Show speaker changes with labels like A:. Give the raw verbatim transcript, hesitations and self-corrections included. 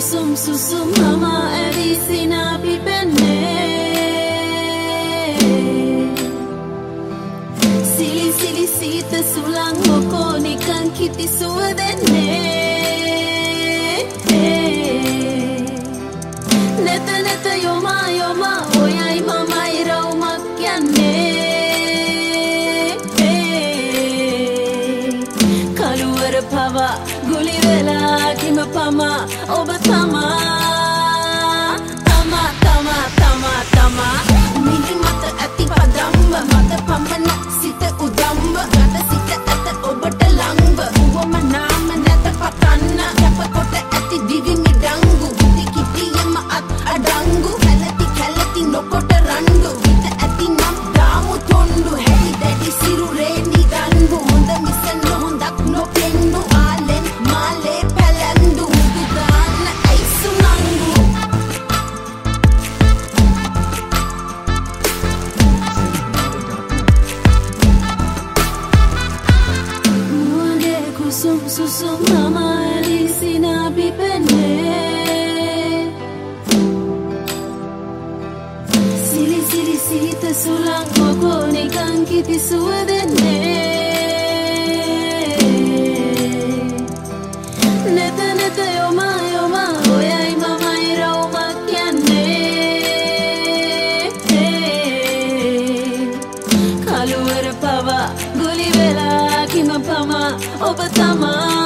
A: kusum susum mama ඇවිසිනා පිපෙන්නේ සිලි සිලි සීත සුළං මොකෝ නිකන් කිති සුව දෙන්නේ නැත නැත යොමා යොමා ඔයයි මමයි රවුමක් යන්නේ කළුවර පවා ගුලි වෙලා කිම පමා ඔබ තමා තමා තමා තමා තමා මිනි මත ඇති පදම්බ මත පමණ සිත උදම්බ ගත සිත ඇත ඔබට ලංබ උවම නාම නැත පතන්න කැප කොට ඇති දිවි මිඩංගු කිටි කිටියම අත් අඩංගු කැලති කැලති නොකොට රණ්ඩු විත ඇති නම් දාමු තොණ්ඩු හැටි දැඩි සිරුරේ නිදන්දු හොඳ මිස නොහොඳක් නොපෙන්නු ආලෙන් මාලේ පැලැන්දු මුදු දාන්න ඇයිසු නංගු මුවගේ කුසුම් සුසුම් මම ඇලිසිනා පිපෙන්නේ සිලි සිලි සීත සුළං මොකෝ නිකන් කිති සුව දෙන්නේ නැත නැත යොමා යොමා ඔයයි මමයි රවුමක් යන්නේ කළුවර පවා ගුලි වෙලා කිම පමා ඔබ තමා